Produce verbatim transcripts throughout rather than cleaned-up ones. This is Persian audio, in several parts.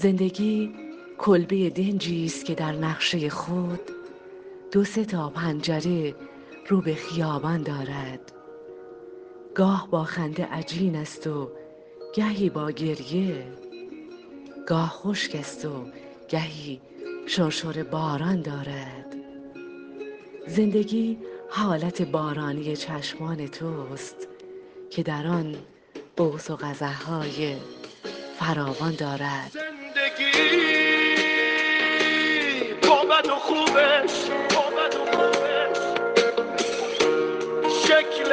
زندگی کلبه دنجی است که در نقشه خود دو سه تا پنجره رو به خیابان دارد. گاه با خنده عجین است و گهی با گریه، گاه خشک است و گهی شرشر باران دارد. زندگی حالت بارانی چشمان توست که در آن بوس و قزح‌های فراوان دارد. زندگی با بد و خوبش، با بد و خوبش شکل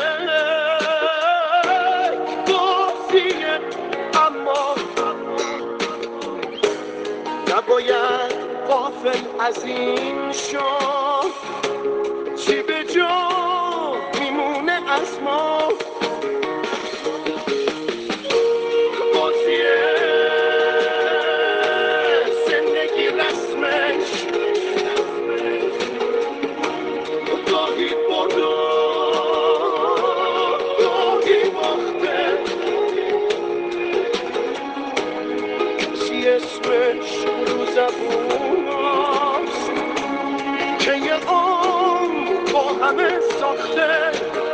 یک بازیه، اما نباید غافل از این شد چی به جا میمونه از ما. اسمش رو زبوناست که یه عمر با همه ساخته.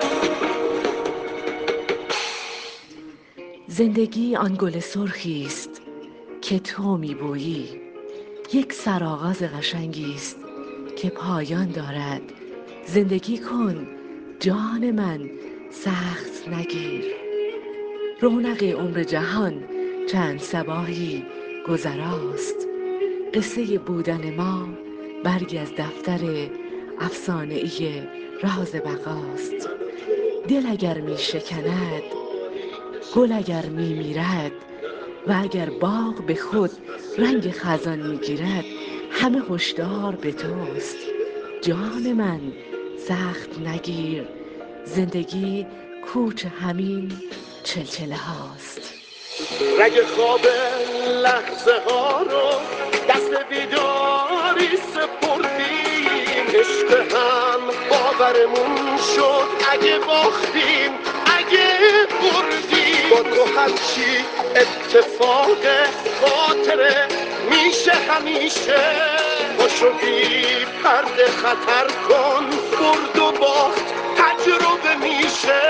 زندگی آن گل سرخی است که تو میبویی، یک سرآغاز قشنگی است که پایان دارد. زندگی کن جان من، سخت نگیر. رونق عمر جهان چند صباحی گذراست. قصه بودن ما برگی از دفتر افسانه‌ای راز بقاست. دل اگر می شکند، گل اگر می میرد و اگر باغ به خود رنگ خزان می گیرد، همه هشدار به توست. جان من سخت نگیر. زندگی کوچ همین چلچله هاست. رگ خواب لحظه ها رو دست بیداری سپردیم. عشق هم باورمون شد اگه باختیم، اگه بردیم. با تو هرچی اتفاق خاطره میشه همیشه. پاشو بی پرده خطر کن، برد و باخت تجربه میشه.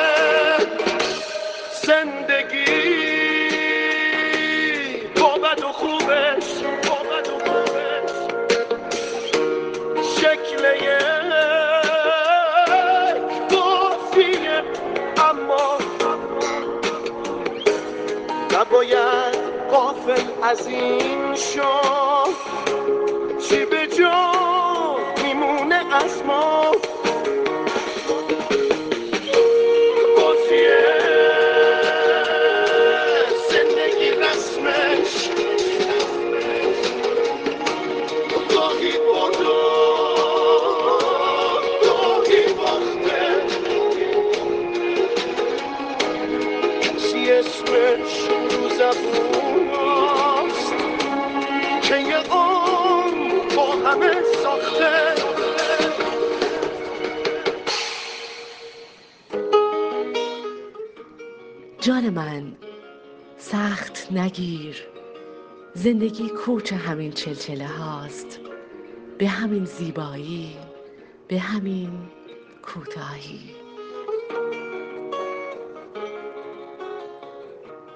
زندگی با بد و خوبش، با بد و خوبش شکل یک بازیه، اما نباید غافل از این شد چی به جا میمونه از ما. اسمش رو زبوناست که یه عمر با همه ساخته. جان من سخت نگیر. زندگی کوچ همین چلچله هاست، به همین زیبایی، به همین کوتاهی.